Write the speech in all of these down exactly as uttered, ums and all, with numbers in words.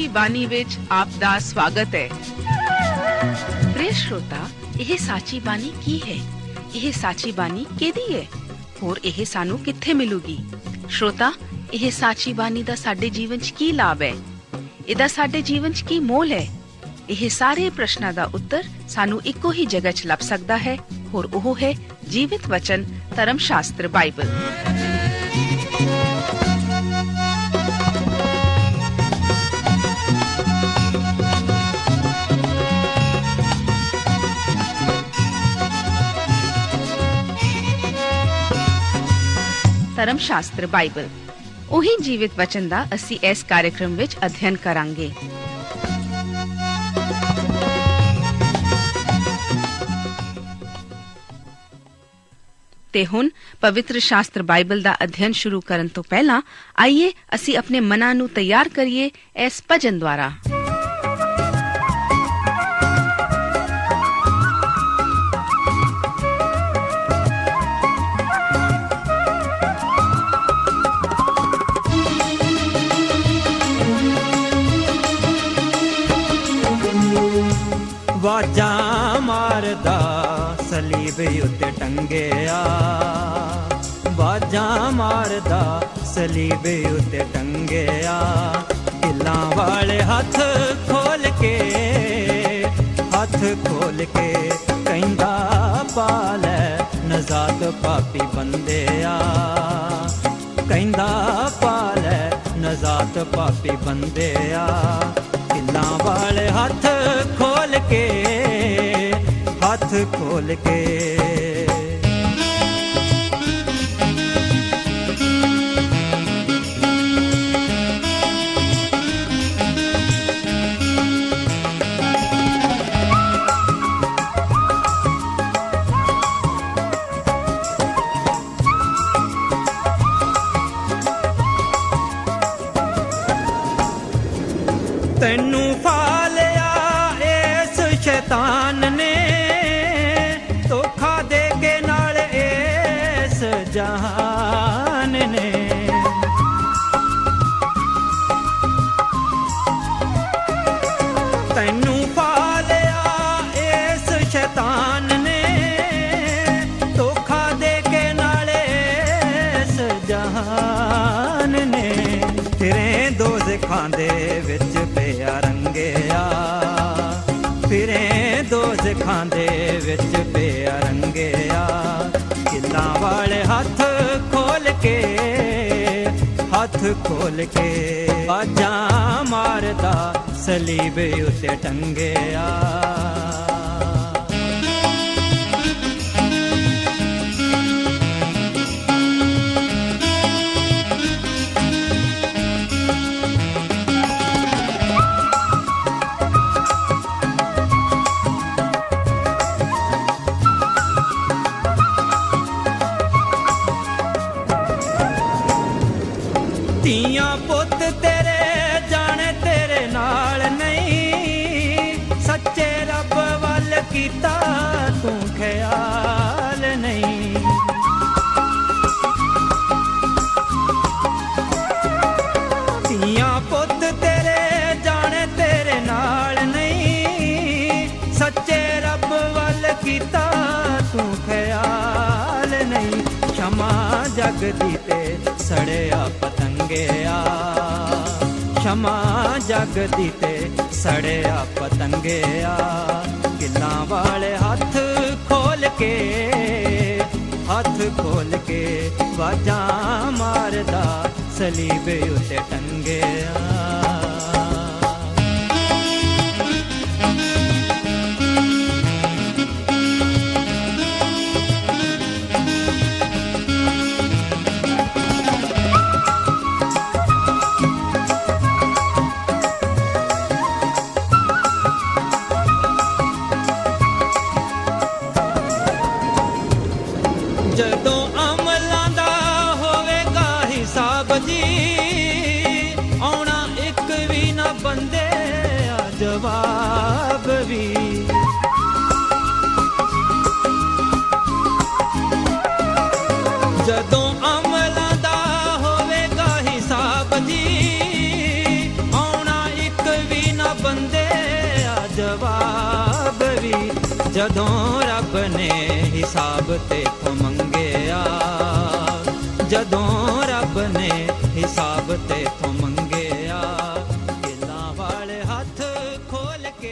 ਬਾਣੀ ਵਿੱਚ ਆਪ ਦਾ ਸਵਾਗਤ ਹੈ। ਪ੍ਰਿਯ ਸ਼ਰੋਤਾ, ਇਹ ਸਾਚੀ ਬਾਣੀ ਕੀ ਹੈ? ਇਹ ਸਾਚੀ ਬਾਣੀ ਕਿਹਦੀ ਹੈ? ਹੋਰ ਇਹ ਸਾਨੂੰ ਕਿੱਥੇ ਮਿਲੂਗੀ? ਸ਼ਰੋਤਾ, ਇਹ ਸਾਚੀ ਬਾਣੀ ਦਾ ਸਾਡੇ ਜੀਵਨ 'ਚ ਕੀ ਲਾਭ ਹੈ? ਇਹਦਾ ਸਾਡੇ ਜੀਵਨ 'ਚ ਕੀ ਮੋਲ ਹੈ? ਇਹ ਸਾਰੇ ਪ੍ਰਸ਼ਨਾਂ ਦਾ ਉੱਤਰ ਸਾਨੂੰ ਇੱਕੋ ਹੀ ਜਗ੍ਹਾ 'ਚ ਲੱਭ ਸਕਦਾ ਹੈ, ਹੋਰ ਉਹ ਹੈ ਜੀਵਿਤ ਵਚਨ ਧਰਮ ਸ਼ਾਸਤਰ ਬਾਈਬਲ। ਧਰਮ ਸ਼ਾਸਤਰ ਬਾਈਬਲ, ਉਹੀ ਜੀਵਿਤ ਵਚਨ ਦਾ ਅਸੀਂ ਇਸ ਕਾਰਜਕ੍ਰਮ ਵਿੱਚ ਅਧਿਐਨ ਕਰਾਂਗੇ। ਤੇ ਹੁਣ ਪਵਿੱਤਰ ਸ਼ਾਸਤਰ ਬਾਈਬਲ ਦਾ ਅਧਿਐਨ ਸ਼ੁਰੂ ਕਰਨ ਤੋਂ ਪਹਿਲਾਂ ਆਈਏ ਅਸੀਂ ਆਪਣੇ ਮਨਾਂ ਨੂੰ ਤਿਆਰ ਕਰੀਏ ਇਸ ਭਜਨ ਦੁਆਰਾ। ਵਾਜਾਂ ਮਾਰਦਾ ਸਲੀਬ ਉੱਤੇ ਟੰਗਿਆ, ਵਾਜਾਂ ਮਾਰਦਾ ਸਲੀਬ ਉੱਤੇ ਟੰਗਿਆ, ਢਿੱਲਾਂ ਵਾਲੇ ਹੱਥ ਖੋਲ ਕੇ, ਹੱਥ ਖੋਲ ਕੇ ਕਹਿੰਦਾ ਪਾ ਲੈ ਨਜ਼ਾਤ ਪਾਪੀ ਬੰਦਿਆ, ਕਹਿੰਦਾ ਪਾ ਲੈ ਨਜ਼ਾਤ ਪਾਪੀ ਬੰਦਿਆ, ਢਿੱਲਾਂ ਵਾਲੇ ਹੱਥ ਖੋਲ ਕੇ, ਹੱਥ ਖੋਲ ਕੇ। ਤੈਨੂੰ ਫਾ ਲਿਆ ਇਸ ਸ਼ੈਤਾਨ ਨੇ, ਧੋਖਾ ਦੇ ਕੇ ਨਾਲ ਇਸ ਜਹਾਨ ਨੇ, ਤੈਨੂੰ ਫਾ ਲਿਆ ਇਸ ਸ਼ੈਤਾਨ ਨੇ, ਧੋਖਾ ਦੇ ਕੇ ਨਾਲ ਇਸ ਜਹਾਨ ਨੇ, ਫਿਰੇ ਦੋਜ਼ਖਾਂ ਦੇ ਵਿੱਚ ਪਿਆ ਰੰਗਿਆ, ਫਿਰੇ ਦੋਜ਼ਖਾਂ ਦੇ ਵਿੱਚ ਪਿਆ ਰੰਗਿਆ, ਢਿੱਲਾਂ ਵਾਲੇ ਹੱਥ ਖੋਲ ਕੇ, ਹੱਥ ਖੋਲ ਕੇ, ਵਾਜਾਂ ਮਾਰਦਾ ਸਲੀਬ ਉੱਤੇ ਟੰਗਿਆ। ਧੀਆਂ ਪੁੱਤ ਤੇਰੇ ਜਾਣੇ ਤੇਰੇ ਨਾਲ ਨਹੀਂ, ਸੱਚੇ ਰੱਬ ਵੱਲ ਕੀਤਾ ਤੂੰ ਖਿਆਲ ਨਹੀਂ, ਧੀਆਂ ਪੁੱਤ ਤੇਰੇ ਜਾਣੇ ਤੇਰੇ ਨਾਲ ਨਹੀਂ, ਸੱਚੇ ਰੱਬ ਵੱਲ ਕੀਤਾ ਤੂੰ ਖਿਆਲ ਨਹੀਂ, ਸ਼ਮਾ ਜਗਦੀ ਤੇ ਸੜਿਆ ਪਤੰਗਿਆ, ਸ਼ਮਾ ਜਗਦੀ ਤੇ ਸੜਿਆ ਪਤੰਗਿਆ, ਢਿੱਲਾਂ ਵਾਲੇ ਹੱਥ ਖੋਲ ਕੇ, ਹੱਥ ਖੋਲ ਕੇ, ਵਾਜਾਂ ਮਾਰਦਾ ਸਲੀਬ ਉੱਤੇ ਟੰਗਿਆ। ਜਦੋਂ ਅਮਲਾਂ ਦਾ ਹੋਵੇਗਾ ਹਿਸਾਬ ਜੀ, ਆਉਣਾ ਇੱਕ ਵੀ ਨਾ ਬੰਦੇ ਆ ਜਵਾਬ ਵੀ, ਜਦੋਂ ਅਮਲਾਂ ਦਾ ਹੋਵੇਗਾ ਹਿਸਾਬ ਜੀ, ਆਉਣਾ ਇੱਕ ਜਦੋਂ ਰੱਬ ਨੇ ਹਿਸਾਬ ਤੇਥੋਂ ਮੰਗਿਆ, ਜਦੋਂ ਰੱਬ ਨੇ ਹਿਸਾਬ ਤੇਥੋਂ ਮੰਗਿਆ, ਕਿੱਲਾਂ ਵਾਲੇ ਹੱਥ ਖੋਲ ਕੇ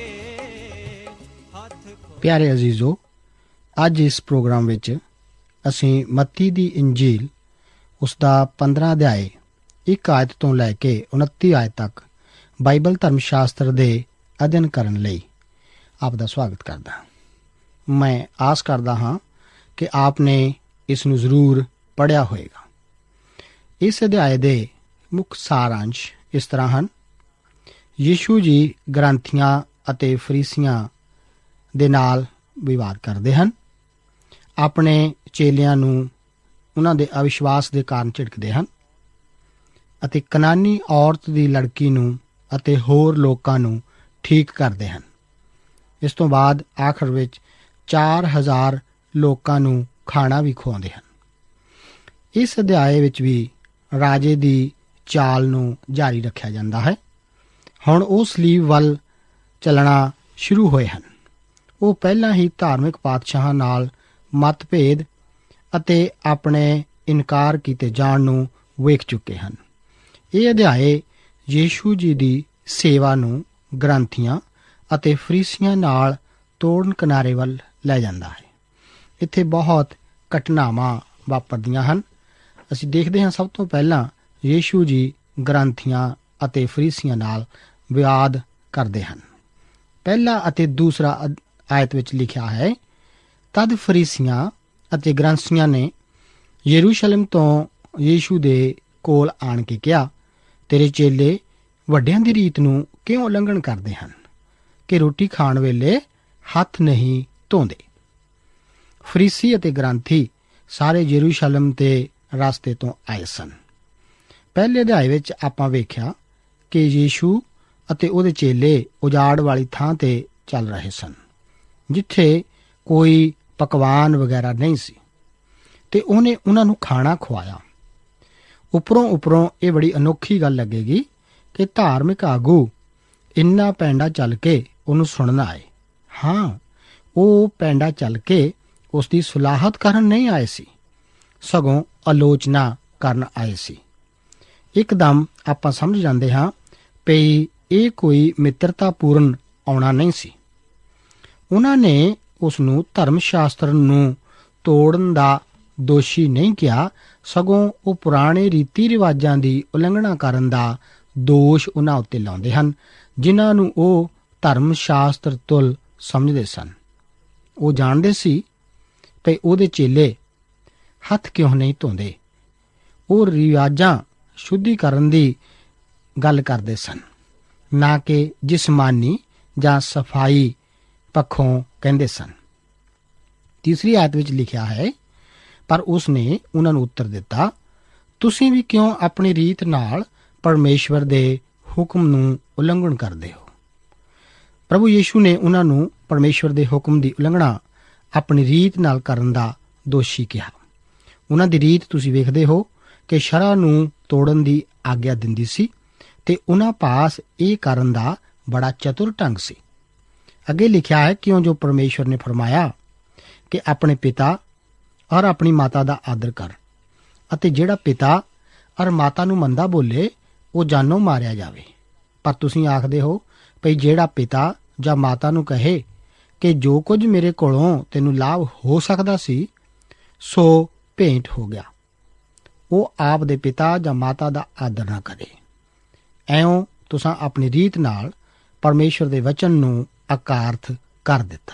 ਹੱਥ ਖੋਲ। ਪਿਆਰੇ ਅਜ਼ੀਜ਼ੋ, ਅੱਜ ਇਸ ਪ੍ਰੋਗਰਾਮ ਵਿੱਚ ਅਸੀਂ ਮੱਤੀ ਦੀ ਇੰਜੀਲ ਉਸਦਾ ਪੰਦਰਾਂ ਅਧਿਆਏ ਇੱਕ ਆਇਤ ਤੋਂ ਲੈ ਕੇ ਉਨੱਤੀ ਆਇਤ ਤੱਕ ਬਾਈਬਲ ਧਰਮ ਸ਼ਾਸਤਰ ਦੇ ਅਧਿਐਨ ਕਰਨ ਲਈ ਆਪ ਦਾ ਸਵਾਗਤ ਕਰਦਾ। ਮੈਂ ਆਸ ਕਰਦਾ ਹਾਂ ਕਿ ਆਪ ਨੇ ਇਸ ਨੂੰ ਜ਼ਰੂਰ ਪੜ੍ਹਿਆ ਹੋਵੇਗਾ। ਇਸ ਅਧਿਆਏ ਦੇ ਮੁੱਖ ਸਾਰਾਂਸ਼ ਇਸ ਤਰ੍ਹਾਂ ਹਨ। ਯੀਸ਼ੂ ਜੀ ਗ੍ਰੰਥੀਆਂ ਅਤੇ ਫਰੀਸੀਆਂ ਦੇ ਨਾਲ ਵਿਵਾਦ ਕਰਦੇ ਹਨ, ਆਪਣੇ ਚੇਲਿਆਂ ਨੂੰ ਉਹਨਾਂ ਦੇ ਅਵਿਸ਼ਵਾਸ ਦੇ ਕਾਰਨ ਝਿੜਕਦੇ ਹਨ ਅਤੇ ਕਨਾਨੀ ਔਰਤ ਦੀ ਲੜਕੀ ਨੂੰ ਅਤੇ ਹੋਰ ਲੋਕਾਂ ਨੂੰ ਠੀਕ ਕਰਦੇ ਹਨ। ਇਸ ਤੋਂ ਬਾਅਦ ਆਖਰ ਵਿੱਚ ਚਾਰ ਹਜ਼ਾਰ ਲੋਕਾਂ ਨੂੰ ਖਾਣਾ ਵੀ ਖਵਾਉਂਦੇ ਹਨ। ਇਸ ਅਧਿਆਏ ਵਿੱਚ ਵੀ ਰਾਜੇ ਦੀ ਚਾਲ ਨੂੰ ਜਾਰੀ ਰੱਖਿਆ ਜਾਂਦਾ ਹੈ। ਹੁਣ ਉਹ ਸਲੀਬ ਵੱਲ ਚੱਲਣਾ ਸ਼ੁਰੂ ਹੋਏ ਹਨ। ਉਹ ਪਹਿਲਾਂ ਹੀ ਧਾਰਮਿਕ ਪਾਤਸ਼ਾਹਾਂ ਨਾਲ ਮਤਭੇਦ ਅਤੇ ਆਪਣੇ ਇਨਕਾਰ ਕੀਤੇ ਜਾਣ ਨੂੰ ਵੇਖ ਚੁੱਕੇ ਹਨ। ਇਹ ਅਧਿਆਏ ਯੀਸ਼ੂ ਜੀ ਦੀ ਸੇਵਾ ਨੂੰ ਗ੍ਰੰਥੀਆਂ ਅਤੇ ਫਰੀਸੀਆਂ ਨਾਲ ਤੋੜਨ ਕਿਨਾਰੇ ਵੱਲ ਲੈ ਜਾਂਦਾ ਹੈ। ਇੱਥੇ ਬਹੁਤ ਘਟਨਾਵਾਂ ਵਾਪਰਦੀਆਂ ਹਨ। ਅਸੀਂ ਦੇਖਦੇ ਹਾਂ, ਸਭ ਤੋਂ ਪਹਿਲਾਂ ਯੀਸ਼ੂ ਜੀ ਗ੍ਰੰਥੀਆਂ ਅਤੇ ਫਰੀਸੀਆਂ ਨਾਲ ਵਿਵਾਦ ਕਰਦੇ ਹਨ। ਪਹਿਲਾ ਅਤੇ ਦੂਸਰਾ ਆਇਤ ਵਿੱਚ ਲਿਖਿਆ ਹੈ, ਤਦ ਫਰੀਸੀਆਂ ਅਤੇ ਗ੍ਰੰਥੀਆਂ ਨੇ ਯਰੂਸ਼ਲਮ ਤੋਂ ਯੀਸ਼ੂ ਦੇ ਕੋਲ ਆਣ ਕੇ ਕਿਹਾ, ਤੇਰੇ ਚੇਲੇ ਵੱਡਿਆਂ ਦੀ ਰੀਤ ਨੂੰ ਕਿਉਂ ਉਲੰਘਣ ਕਰਦੇ ਹਨ ਕਿ ਰੋਟੀ ਖਾਣ ਵੇਲੇ ਹੱਥ ਨਹੀਂ ਧੋਂਦੇ। ਫਰੀਸੀ ਅਤੇ ਗ੍ਰੰਥੀ ਸਾਰੇ ਯਰੂਸ਼ਲਮ ਦੇ ਰਸਤੇ ਤੋਂ ਆਏ ਸਨ। ਪਹਿਲੇ ਅਧਿਆਏ ਵਿੱਚ ਆਪਾਂ ਵੇਖਿਆ ਕਿ ਯੀਸ਼ੂ ਅਤੇ ਉਹਦੇ ਚੇਲੇ ਉਜਾੜ ਵਾਲੀ ਥਾਂ ਤੇ ਚੱਲ ਰਹੇ ਸਨ, ਜਿੱਥੇ ਕੋਈ ਪਕਵਾਨ ਵਗੈਰਾ ਨਹੀਂ ਸੀ, ਤੇ ਉਹਨੇ ਉਹਨਾਂ ਨੂੰ ਖਾਣਾ ਖਵਾਇਆ। ਉੱਪਰੋਂ ਉੱਪਰੋਂ ਇਹ ਬੜੀ ਅਨੋਖੀ ਗੱਲ ਲੱਗੇਗੀ ਕਿ ਧਾਰਮਿਕ ਆਗੂ ਇੰਨਾ ਪੈਂਡਾ ਚੱਲ ਕੇ ਉਹਨੂੰ ਸੁਣਨ ਆਏ। ਹਾਂ, ਉਹ ਪੈਂਡਾ ਚੱਲ ਕੇ ਉਸ ਦੀ ਸੁਲਾਹਤ ਕਰਨ ਨਹੀਂ ਆਏ ਸੀ, ਸਗੋਂ ਆਲੋਚਨਾ ਕਰਨ ਆਏ ਸੀ। ਇੱਕਦਮ ਆਪਾਂ ਸਮਝ ਜਾਂਦੇ ਹਾਂ ਪਈ ਇਹ ਕੋਈ ਮਿੱਤਰਤਾ ਪੂਰਨ ਆਉਣਾ ਨਹੀਂ ਸੀ। ਉਹਨਾਂ ਨੇ ਉਸ ਨੂੰ ਧਰਮ ਸ਼ਾਸਤਰ ਨੂੰ ਤੋੜਨ ਦਾ ਦੋਸ਼ੀ ਨਹੀਂ ਕਿਹਾ, ਸਗੋਂ ਉਹ ਪੁਰਾਣੇ ਰੀਤੀ ਰਿਵਾਜਾਂ ਦੀ ਉਲੰਘਣਾ ਕਰਨ ਦਾ ਦੋਸ਼ ਉਹਨਾਂ ਉੱਤੇ ਲਾਉਂਦੇ ਹਨ, ਜਿਨ੍ਹਾਂ ਨੂੰ ਉਹ ਧਰਮ ਸ਼ਾਸਤਰ ਤੁਲ ਸਮਝਦੇ ਸਨ। ਉਹ ਜਾਣਦੇ ਸੀ ਕਿ ਉਹਦੇ ਚੇਲੇ ਹੱਥ ਕਿਉਂ ਨਹੀਂ ਧੋਂਦੇ। ਉਹ ਰਿਵਾਜਾਂ ਸ਼ੁੱਧੀਕਰਨ ਦੀ ਗੱਲ ਕਰਦੇ ਸਨ, ਨਾ ਕਿ ਜਿਸਮਾਨੀ ਜਾਂ ਸਫਾਈ ਪੱਖੋਂ ਕਹਿੰਦੇ ਸਨ। ਤੀਸਰੀ ਆਇਤ ਵਿੱਚ ਲਿਖਿਆ ਹੈ, ਪਰ ਉਸ ਨੇ ਉਹਨਾਂ ਨੂੰ ਉੱਤਰ ਦਿੱਤਾ, ਤੁਸੀਂ ਵੀ ਕਿਉਂ ਆਪਣੀ ਰੀਤ ਨਾਲ ਪਰਮੇਸ਼ਵਰ ਦੇ ਹੁਕਮ ਨੂੰ ਉਲੰਘਣ ਕਰਦੇ ਹੋ। ਪ੍ਰਭੂ ਯੀਸ਼ੂ ਨੇ ਉਹਨਾਂ ਨੂੰ ਪਰਮੇਸ਼ਵਰ ਦੇ ਹੁਕਮ ਦੀ ਉਲੰਘਣਾ ਆਪਣੀ ਰੀਤ ਨਾਲ ਕਰਨ ਦਾ ਦੋਸ਼ੀ ਕਿਹਾ। ਉਹਨਾਂ ਦੀ ਰੀਤ ਤੁਸੀਂ ਵੇਖਦੇ ਹੋ ਕਿ ਸ਼ਰ੍ਹਾ ਨੂੰ ਤੋੜਨ ਦੀ ਆਗਿਆ ਦਿੰਦੀ ਸੀ, ਤੇ ਉਹਨਾਂ ਪਾਸ ਇਹ ਕਰਨ ਦਾ ਬੜਾ ਚਤੁਰ ਢੰਗ ਸੀ। ਅੱਗੇ ਲਿਖਿਆ ਹੈ, ਕਿਉਂ ਜੋ ਪਰਮੇਸ਼ਵਰ ਨੇ ਫਰਮਾਇਆ ਕਿ ਆਪਣੇ ਪਿਤਾ ਔਰ ਆਪਣੀ ਮਾਤਾ ਦਾ ਆਦਰ ਕਰ, ਅਤੇ ਜਿਹੜਾ ਪਿਤਾ ਔਰ ਮਾਤਾ ਨੂੰ ਮੰਦਾ ਬੋਲੇ ਉਹ ਜਾਨੋਂ ਮਾਰਿਆ ਜਾਵੇ। ਪਰ ਤੁਸੀਂ ਆਖਦੇ ਹੋ ਭਈ ਜਿਹੜਾ ਪਿਤਾ ਜਾਂ ਮਾਤਾ ਨੂੰ ਕਹੇ ਕਿ ਜੋ ਕੁਝ ਮੇਰੇ ਕੋਲੋਂ ਤੈਨੂੰ ਲਾਭ ਹੋ ਸਕਦਾ ਸੀ ਸੋ ਭੇਂਟ ਹੋ ਗਿਆ, ਉਹ ਆਪ ਦੇ ਪਿਤਾ ਜਾਂ ਮਾਤਾ ਦਾ ਆਦਰ ਨਾ ਕਰੇ। ਐਉਂ ਤੁਸੀਂ ਆਪਣੀ ਰੀਤ ਨਾਲ ਪਰਮੇਸ਼ਵਰ ਦੇ ਵਚਨ ਨੂੰ ਅਕਾਰਥ ਕਰ ਦਿੱਤਾ।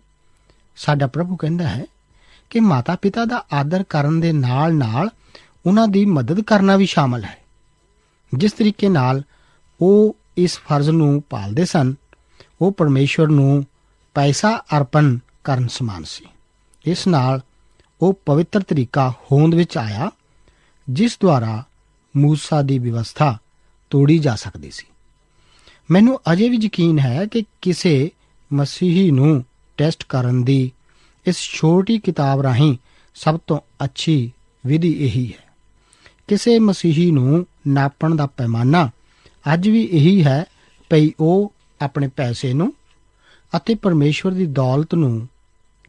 ਸਾਡਾ ਪ੍ਰਭੂ ਕਹਿੰਦਾ ਹੈ ਕਿ ਮਾਤਾ ਪਿਤਾ ਦਾ ਆਦਰ ਕਰਨ ਦੇ ਨਾਲ ਨਾਲ ਉਹਨਾਂ ਦੀ ਮਦਦ ਕਰਨਾ ਵੀ ਸ਼ਾਮਲ ਹੈ। ਜਿਸ ਤਰੀਕੇ ਨਾਲ ਉਹ ਇਸ ਫਰਜ਼ ਨੂੰ ਪਾਲਦੇ ਸਨ, ਉਹ ਪਰਮੇਸ਼ਵਰ ਨੂੰ ਪੈਸਾ ਅਰਪਣ ਕਰਨ ਸਮਾਨ ਸੀ। ਇਸ ਨਾਲ ਉਹ ਪਵਿੱਤਰ ਤਰੀਕਾ ਹੋਂਦ ਵਿੱਚ ਆਇਆ, ਜਿਸ ਦੁਆਰਾ ਮੂਸਾ ਦੀ ਵਿਵਸਥਾ ਤੋੜੀ ਜਾ ਸਕਦੀ ਸੀ। ਮੈਨੂੰ ਅਜੇ ਵੀ ਯਕੀਨ ਹੈ ਕਿ ਕਿਸੇ ਮਸੀਹੀ ਨੂੰ ਟੈਸਟ ਕਰਨ ਦੀ ਇਸ ਛੋਟੀ ਕਿਤਾਬ ਰਾਹੀਂ ਸਭ ਤੋਂ ਅੱਛੀ ਵਿਧੀ ਇਹੀ ਹੈ। ਕਿਸੇ ਮਸੀਹੀ ਨੂੰ ਨਾਪਣ ਦਾ ਪੈਮਾਨਾ ਅੱਜ ਵੀ ਇਹੀ ਹੈ ਭਈ ਉਹ ਆਪਣੇ ਪੈਸੇ ਨੂੰ ਅਤੇ ਪਰਮੇਸ਼ਵਰ ਦੀ ਦੌਲਤ ਨੂੰ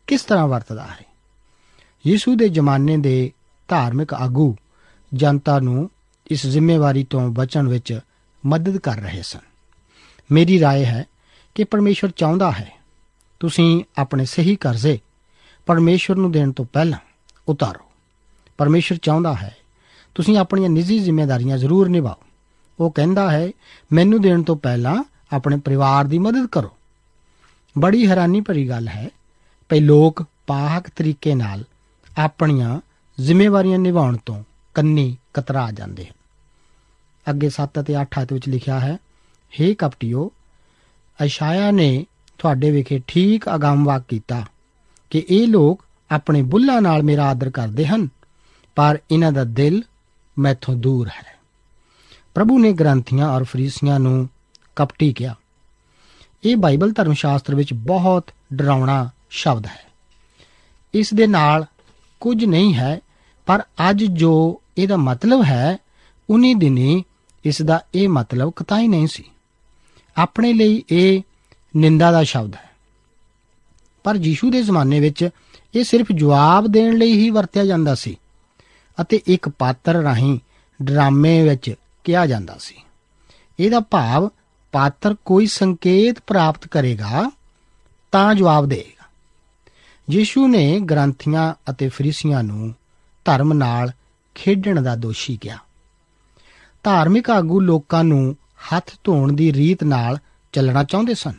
ਕਿਸ ਤਰ੍ਹਾਂ ਵਰਤਦਾ ਹੈ। ਯਿਸੂ ਦੇ ਜ਼ਮਾਨੇ ਦੇ ਧਾਰਮਿਕ ਆਗੂ ਜਨਤਾ ਨੂੰ ਇਸ ਜ਼ਿੰਮੇਵਾਰੀ ਤੋਂ ਬਚਣ ਵਿੱਚ ਮਦਦ ਕਰ ਰਹੇ ਸਨ। ਮੇਰੀ ਰਾਏ ਹੈ ਕਿ ਪਰਮੇਸ਼ਵਰ ਚਾਹੁੰਦਾ ਹੈ ਤੁਸੀਂ ਆਪਣੇ ਸਹੀ ਕਰਜ਼ੇ ਪਰਮੇਸ਼ਵਰ ਨੂੰ ਦੇਣ ਤੋਂ ਪਹਿਲਾਂ ਉਤਾਰੋ। ਪਰਮੇਸ਼ਵਰ ਚਾਹੁੰਦਾ ਹੈ ਤੁਸੀਂ ਆਪਣੀਆਂ ਨਿੱਜੀ ਜ਼ਿੰਮੇਵਾਰੀਆਂ ਜ਼ਰੂਰ ਨਿਭਾਓ। ਉਹ ਕਹਿੰਦਾ ਹੈ ਮੈਨੂੰ ਦੇਣ ਤੋਂ ਪਹਿਲਾਂ ਆਪਣੇ ਪਰਿਵਾਰ ਦੀ ਮਦਦ ਕਰੋ। ਬੜੀ ਹੈਰਾਨੀ ਭਰੀ ਗੱਲ ਹੈ ਕਿ ਲੋਕ ਪਾਕ ਤਰੀਕੇ ਨਾਲ ਆਪਣੀਆਂ ਜ਼ਿੰਮੇਵਾਰੀਆਂ ਨਿਭਾਉਣ ਤੋਂ ਕੰਨੀ ਕਤਰਾ ਜਾਂਦੇ ਹਨ। ਅੱਗੇ ਸੱਤ ਅਤੇ ਅੱਠ ਆਇਤ ਵਿੱਚ ਲਿਖਿਆ ਹੈ, ਹੇ ਕਪਟੀਓ, ਅਸ਼ਾਇਆ ਨੇ ਤੁਹਾਡੇ ਵਿਖੇ ਠੀਕ ਅਗੰਮਵਾਕ ਕੀਤਾ ਕਿ ਇਹ ਲੋਕ ਆਪਣੇ ਬੁੱਲਾਂ ਨਾਲ ਮੇਰਾ ਆਦਰ ਕਰਦੇ ਹਨ, ਪਰ ਇਹਨਾਂ ਦਾ ਦਿਲ ਮੈਥੋਂ ਦੂਰ ਹੈ। ਪ੍ਰਭੂ ਨੇ ਗ੍ਰੰਥੀਆਂ ਔਰ ਫਰੀਸੀਆਂ ਨੂੰ ਕਪਟੀ ਕਿਹਾ। ਇਹ ਬਾਈਬਲ ਧਰਮ ਸ਼ਾਸਤਰ ਵਿੱਚ ਬਹੁਤ ਡਰਾਉਣਾ ਸ਼ਬਦ ਹੈ। ਇਸ ਦੇ ਨਾਲ ਕੁਝ ਨਹੀਂ ਹੈ, ਪਰ ਅੱਜ ਜੋ ਇਹਦਾ ਮਤਲਬ ਹੈ ਉਨੀ ਦਿਨੀ ਇਸ ਦਾ ਇਹ ਮਤਲਬ ਕਤਾਈ ਨਹੀਂ ਸੀ। ਆਪਣੇ ਲਈ ਇਹ ਨਿੰਦਾ ਦਾ ਸ਼ਬਦ ਹੈ, ਪਰ ਯੀਸ਼ੂ ਦੇ ਜ਼ਮਾਨੇ ਵਿੱਚ ਇਹ ਸਿਰਫ ਜਵਾਬ ਦੇਣ ਲਈ ਹੀ ਵਰਤਿਆ ਜਾਂਦਾ ਸੀ ਅਤੇ ਇੱਕ ਪਾਤਰ ਰਾਹੀਂ ਡਰਾਮੇ ਵਿੱਚ ਕਿਹਾ ਜਾਂਦਾ ਸੀ। ਇਹਦਾ ਭਾਵ ਪਾਤਰ ਕੋਈ ਸੰਕੇਤ ਪ੍ਰਾਪਤ ਕਰੇਗਾ ਤਾਂ ਜਵਾਬ ਦੇਗਾ। ਯੀਸ਼ੂ ਨੇ ਗ੍ਰੰਥੀਆਂ ਅਤੇ ਫਰੀਸੀਆਂ ਨੂੰ ਧਰਮ ਨਾਲ ਖੇਡਣ ਦਾ ਦੋਸ਼ੀ ਕਿਹਾ। ਧਾਰਮਿਕ ਆਗੂ ਲੋਕਾਂ ਨੂੰ ਹੱਥ ਧੋਣ ਦੀ ਰੀਤ ਨਾਲ ਚੱਲਣਾ ਚਾਹੁੰਦੇ ਸਨ,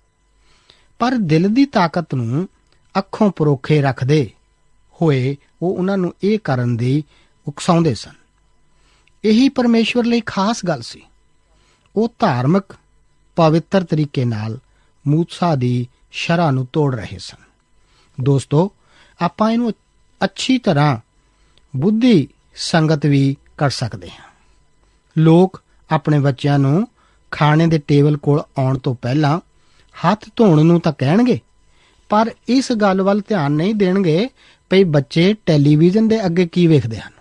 ਪਰ ਦਿਲ ਦੀ ਤਾਕਤ ਨੂੰ ਅੱਖੋਂ ਪਰੋਖੇ ਰੱਖਦੇ ਹੋਏ ਉਹ ਉਹਨਾਂ ਨੂੰ ਇਹ ਕਰਨ ਦੀ ਉਕਸਾਉਂਦੇ ਸਨ। ਇਹੀ ਪਰਮੇਸ਼ਵਰ ਲਈ ਖਾਸ ਗੱਲ ਸੀ। ਉਹ ਧਾਰਮਿਕ ਪਵਿੱਤਰ ਤਰੀਕੇ ਨਾਲ ਮੂਸਾ ਦੀ ਸ਼ਰ੍ਹਾ ਨੂੰ ਤੋੜ ਰਹੇ ਸਨ। ਦੋਸਤੋ, ਆਪਾਂ ਇਹਨੂੰ ਅੱਛੀ ਤਰ੍ਹਾਂ ਬੁੱਧੀ ਸੰਗਤ ਵੀ ਕਰ ਸਕਦੇ ਹਾਂ। ਲੋਕ ਆਪਣੇ ਬੱਚਿਆਂ ਨੂੰ ਖਾਣੇ ਦੇ ਟੇਬਲ ਕੋਲ ਆਉਣ ਤੋਂ ਪਹਿਲਾਂ ਹੱਥ ਧੋਣ ਨੂੰ ਤਾਂ ਕਹਿਣਗੇ, ਪਰ ਇਸ ਗੱਲ ਵੱਲ ਧਿਆਨ ਨਹੀਂ ਦੇਣਗੇ ਕਿ ਬੱਚੇ ਟੈਲੀਵਿਜ਼ਨ ਦੇ ਅੱਗੇ ਕੀ ਵੇਖਦੇ ਹਨ।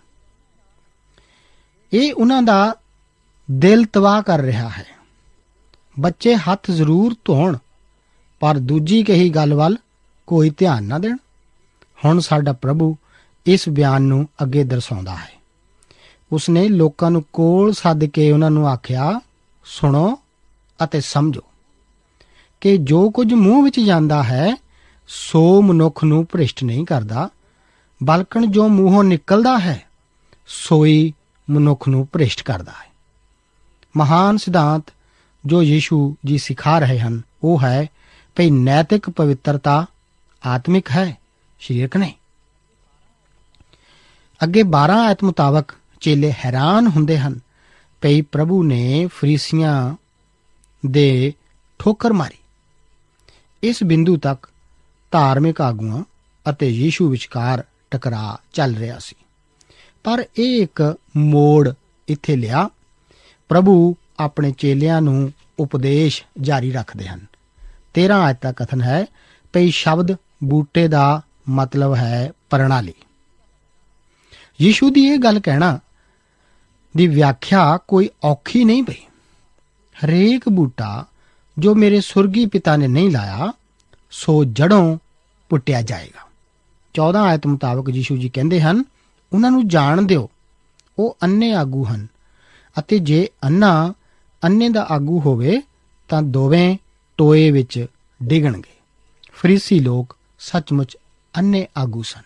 ਇਹ ਉਹਨਾਂ ਦਾ ਦਿਲ ਤਬਾਹ ਕਰ ਰਿਹਾ ਹੈ। ਬੱਚੇ ਹੱਥ ਜ਼ਰੂਰ ਧੋਣ, ਪਰ ਦੂਜੀ ਕਹੀ ਗੱਲ ਵੱਲ ਕੋਈ ਧਿਆਨ ਨਾ ਦੇਣ। ਹੁਣ ਸਾਡਾ ਪ੍ਰਭੂ ਇਸ ਬਿਆਨ ਨੂੰ ਅੱਗੇ ਦਰਸਾਉਂਦਾ ਹੈ। ਉਸਨੇ ਲੋਕਾਂ ਨੂੰ ਕੋਲ ਸੱਦ ਕੇ ਉਹਨਾਂ ਨੂੰ ਆਖਿਆ, ਸੁਣੋ ਅਤੇ ਸਮਝੋ ਕਿ ਜੋ ਕੁਝ ਮੂੰਹ ਵਿੱਚ ਜਾਂਦਾ ਹੈ ਸੋ ਮਨੁੱਖ ਨੂੰ ਭ੍ਰਿਸ਼ਟ ਨਹੀਂ ਕਰਦਾ, ਬਲਕਿ ਜੋ ਮੂੰਹੋਂ ਨਿਕਲਦਾ ਹੈ ਸੋਈ ਮਨੁੱਖ ਨੂੰ ਭ੍ਰਿਸ਼ਟ ਕਰਦਾ ਹੈ। ਮਹਾਨ ਸਿਧਾਂਤ ਜੋ ਯੀਸ਼ੂ ਜੀ ਸਿਖਾ ਰਹੇ ਹਨ ਉਹ ਹੈ ਕਿ ਨੈਤਿਕ ਪਵਿੱਤਰਤਾ ਆਤਮਿਕ ਹੈ, ਸਰੀਰਕ ਨਹੀਂ। ਅੱਗੇ ਬਾਰਾਂ ਆਇਤ ਮੁਤਾਬਕ ਚੇਲੇ ਹੈਰਾਨ ਹੁੰਦੇ ਹਨ ਕਿ ਪ੍ਰਭੂ ਨੇ ਫਰੀਸੀਆਂ ਦੇ ਠੋਕਰ ਮਾਰੀ। ਇਸ ਬਿੰਦੂ ਤੱਕ ਧਾਰਮਿਕ ਆਗੂਆਂ ਅਤੇ ਯੀਸ਼ੂ ਵਿਚਕਾਰ ਟਕਰਾਅ ਚੱਲ ਰਿਹਾ ਸੀ, ਪਰ ਇਹ ਇੱਕ ਮੋੜ ਇੱਥੇ ਲਿਆ। ਪ੍ਰਭੂ ਆਪਣੇ ਚੇਲਿਆਂ ਨੂੰ ਉਪਦੇਸ਼ ਜਾਰੀ ਰੱਖਦੇ ਹਨ। ਤੇਰਾਂ ਆਇਤ ਦਾ ਕਥਨ ਹੈ ਕਿ ਸ਼ਬਦ ਬੂਟੇ ਦਾ ਮਤਲਬ ਹੈ ਪ੍ਰਣਾਲੀ। ਯੀਸ਼ੂ ਦੀ ਇਹ ਗੱਲ ਕਹਿਣਾ ਦੀ ਵਿਆਖਿਆ ਕੋਈ ਔਖੀ ਨਹੀਂ ਪਈ। ਹਰੇਕ ਬੂਟਾ ਜੋ ਮੇਰੇ ਸੁਰਗੀ ਪਿਤਾ ਨੇ ਨਹੀਂ ਲਾਇਆ ਸੋ ਜੜੋਂ ਪੁੱਟਿਆ ਜਾਏਗਾ। ਚੌਦਾਂ ਆਇਤ ਮੁਤਾਬਕ ਯੀਸ਼ੂ ਜੀ ਕਹਿੰਦੇ ਹਨ, ਉਹਨਾਂ ਨੂੰ ਜਾਣ ਦਿਓ, ਉਹ ਅੰਨੇ ਆਗੂ ਹਨ, ਅਤੇ ਜੇ ਅੰਨਾ ਅੰਨੇ ਦਾ ਆਗੂ ਹੋਵੇ ਤਾਂ ਦੋਵੇਂ ਟੋਏ ਵਿੱਚ ਡਿੱਗਣਗੇ। ਫਰੀਸੀ ਲੋਕ ਸੱਚਮੁੱਚ ਅੰਨੇ ਆਗੂ ਸਨ।